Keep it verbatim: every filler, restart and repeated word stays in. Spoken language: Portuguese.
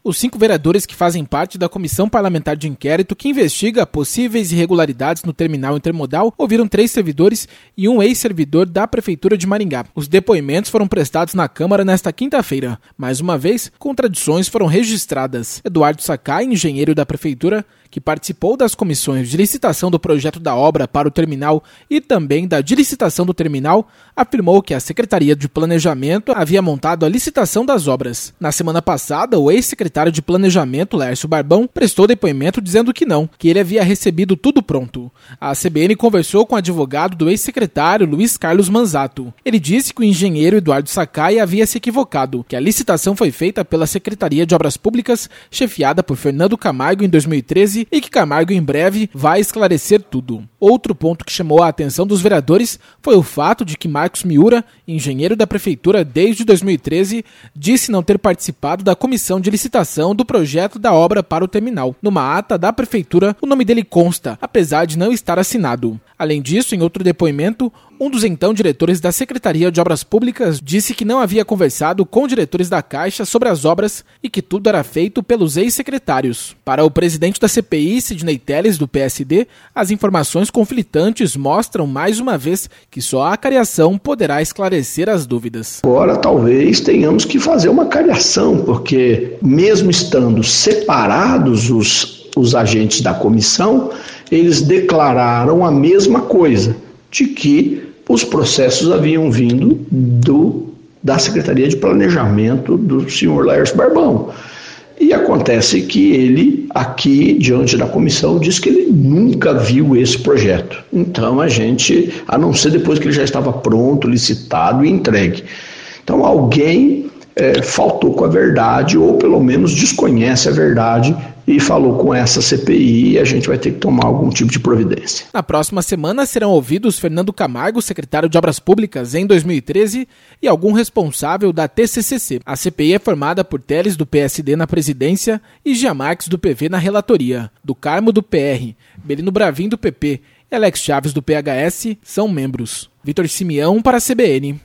Os cinco vereadores que fazem parte da Comissão Parlamentar de Inquérito que investiga possíveis irregularidades no terminal intermodal ouviram três servidores e um ex-servidor da Prefeitura de Maringá. Os depoimentos foram prestados na Câmara nesta quinta-feira. Mais uma vez, contradições foram registradas. Eduardo Sakai, engenheiro da Prefeitura, que participou das comissões de licitação do projeto da obra para o terminal e também da de licitação do terminal, afirmou que a Secretaria de Planejamento havia montado a licitação das obras. Na semana passada, o ex-secretário de Planejamento, Lércio Barbão, prestou depoimento dizendo que não, que ele havia recebido tudo pronto. A C B N conversou com o advogado do ex-secretário, Luiz Carlos Manzato. Ele disse que o engenheiro Eduardo Sakai havia se equivocado, que a licitação foi feita pela Secretaria de Obras Públicas, chefiada por Fernando Camargo em dois mil e treze, e que Camargo em breve vai esclarecer tudo. Outro ponto que chamou a atenção dos vereadores foi o fato de que Marcos Miura, engenheiro da Prefeitura desde dois mil e treze, disse não ter participado da comissão de licitação do projeto da obra para o terminal. Numa ata da Prefeitura, o nome dele consta, apesar de não estar assinado. Além disso, em outro depoimento, um dos então diretores da Secretaria de Obras Públicas disse que não havia conversado com diretores da Caixa sobre as obras e que tudo era feito pelos ex-secretários. Para o presidente da C P I, Sidney Telles, do P S D, as informações conflitantes mostram mais uma vez que só a cariação poderá esclarecer as dúvidas. Agora talvez tenhamos que fazer uma cariação, porque mesmo estando separados os, os agentes da comissão, eles declararam a mesma coisa, de que os processos haviam vindo do, da Secretaria de Planejamento do senhor Lércio Barbão. E acontece que ele, aqui, diante da comissão, disse que ele nunca viu esse projeto. Então a gente, a não ser depois que ele já estava pronto, licitado e entregue. Então alguém é, faltou com a verdade, ou pelo menos desconhece a verdade, e falou com essa C P I e a gente vai ter que tomar algum tipo de providência. Na próxima semana serão ouvidos Fernando Camargo, secretário de Obras Públicas em dois mil e treze, e algum responsável da T C C C. A C P I é formada por Telles, do P S D, na presidência, e Gia Marques, do P V, na relatoria. Do Carmo, do P R, Belino Bravin, do P P, e Alex Chaves, do P H S, são membros. Vitor Simeão, para a C B N.